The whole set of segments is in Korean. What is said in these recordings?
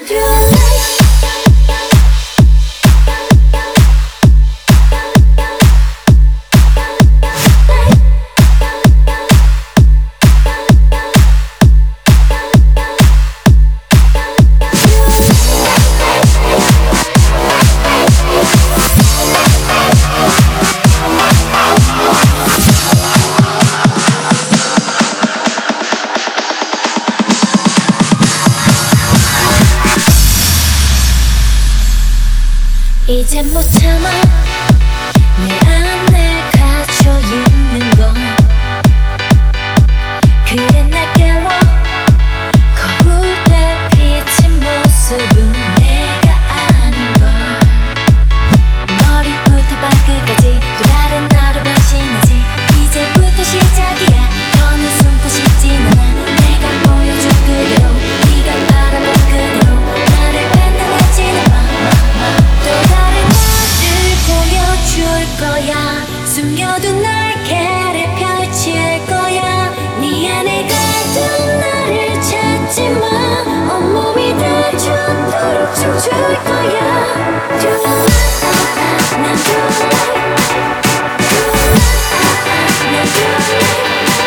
이제 못 참아 내 안에 갇혀 있는 건 그래 날 깨워 거울에 비친 모습은 내가 아닌 걸 머리부터 발끝까지 또 다른 나로 변신하지 이제부터 시작이야 더는 숨고 싶진 않아 내가 보여줄 그대로 네가 바라본 그대로 나를 판단하지는 마 또 다른 나를 보여줄 거야 숨겨둔 날개를 펼칠 거야 네 안에 가둔 나를 찾지 마 온몸이 닿도록 춤출 거야 Do I like 난 Do I like 난 Do I like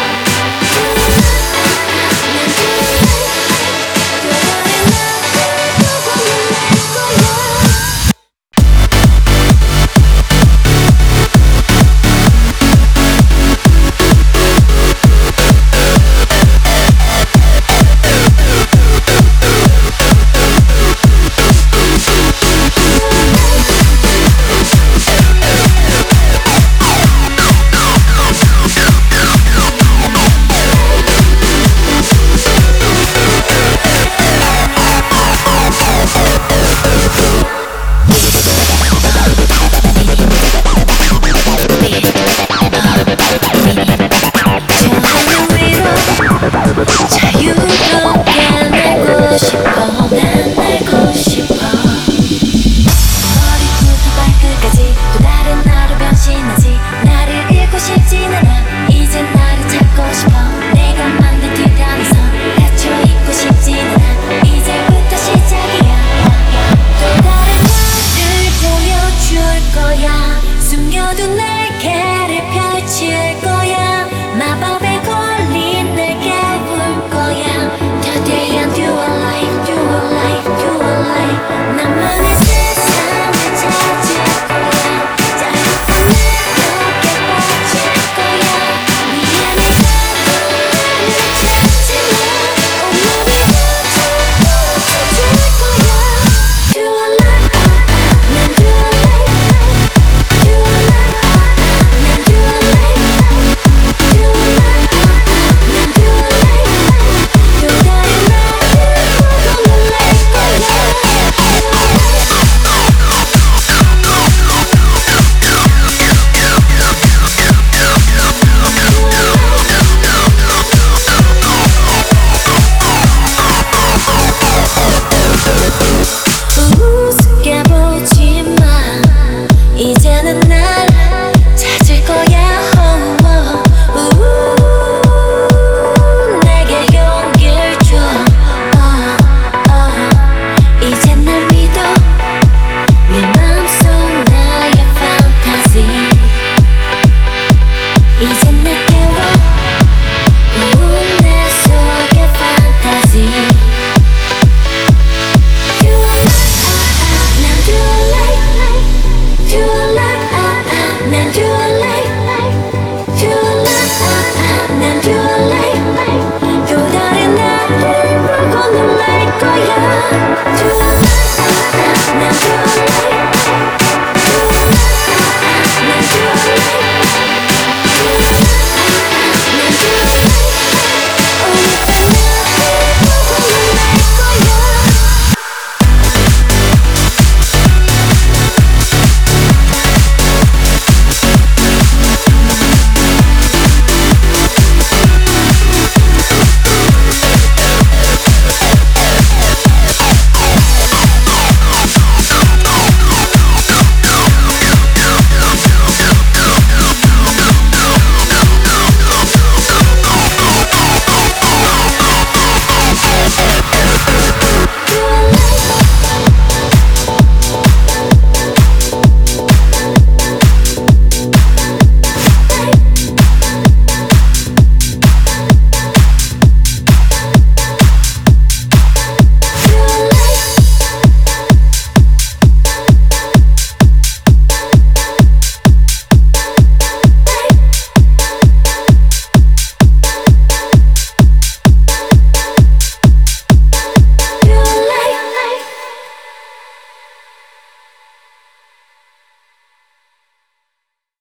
자유롭게 날고 싶어 난 날고 싶어 머리부터 발끝까지 또 다른 나로 변신하지 나를 잃고 싶진 않아 이제 나를 찾고 싶어 내가 만든 뒤편에서 갇혀 있고 싶진 않아 이제부터 시작이야 또 다른 나를 보여줄 거야 숨겨둔 날개를 펼칠 거야 마법에 걸린 내게 울 거야 더대한 Do I like, Do I like, Do I like 나만의 세상을 찾을 거야 자유로운 매력에 빠질 거야 네 안에 가둔 나를 찾지 마 온몸이 닿도록 춤출 거야 Do I like 난 Do I like Do I like 난 Do I like Do I like 난 Do I like 또 다른 나를 보고 놀랄 거야 우습게 보지 마 이제는 날 찾을 거야 내게 용기를 줘 이제 날 믿어 네 맘속 나의 판타지 이제 날 깨워 내 속의 판타지 Do I like 난 Do I like Do I like 난 Do I like Do I like 난 Do I like 또 다른 나를 보고 놀랄 거야 Do I like